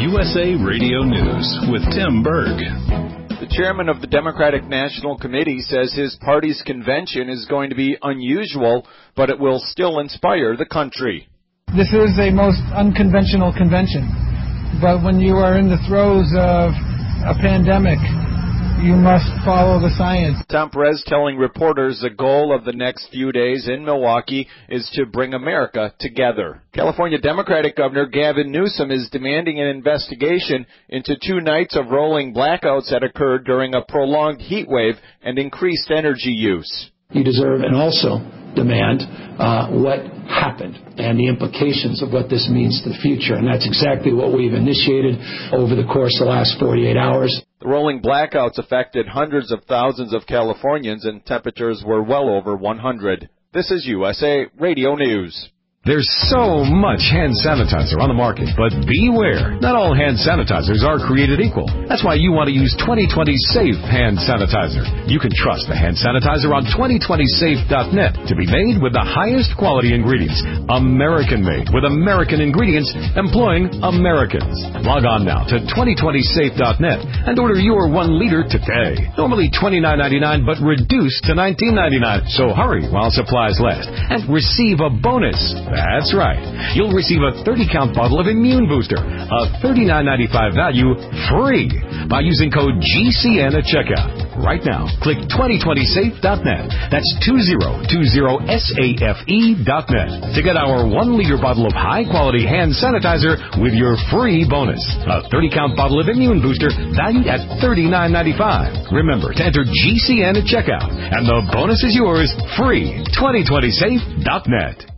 USA Radio News with Tim Berg. The chairman of the Democratic National Committee says his party's convention is going to be unusual, but it will still inspire the country. This is a most unconventional convention, but when you are in the throes of a pandemic, you must follow the science. Tom Perez telling reporters the goal of the next few days in Milwaukee is to bring America together. California Democratic Governor Gavin Newsom is demanding an investigation into 2 nights of rolling blackouts that occurred during a prolonged heat wave and increased energy use. You deserve and also demand what happened and the implications of what this means to the future. And that's exactly what we've initiated over the course of the last 48 hours. The rolling blackouts affected hundreds of thousands of Californians, and temperatures were well over 100. This is USA Radio News. There's so much hand sanitizer on the market, but beware. Not all hand sanitizers are created equal. That's why you want to use 2020 Safe Hand Sanitizer. You can trust the hand sanitizer on 2020safe.net to be made with the highest quality ingredients. American-made with American ingredients employing Americans. Log on now to 2020safe.net and order your 1 liter today. Normally $29.99, but reduced to $19.99. So hurry while supplies last and receive a bonus. That's right. You'll receive a 30-count bottle of Immune Booster, a $39.95 value, free by using code GCN at checkout. Right now, click 2020safe.net. That's 2020safe.net to get our 1-liter bottle of high-quality hand sanitizer with your free bonus. A 30-count bottle of Immune Booster valued at $39.95. Remember to enter GCN at checkout, and the bonus is yours, free. 2020safe.net.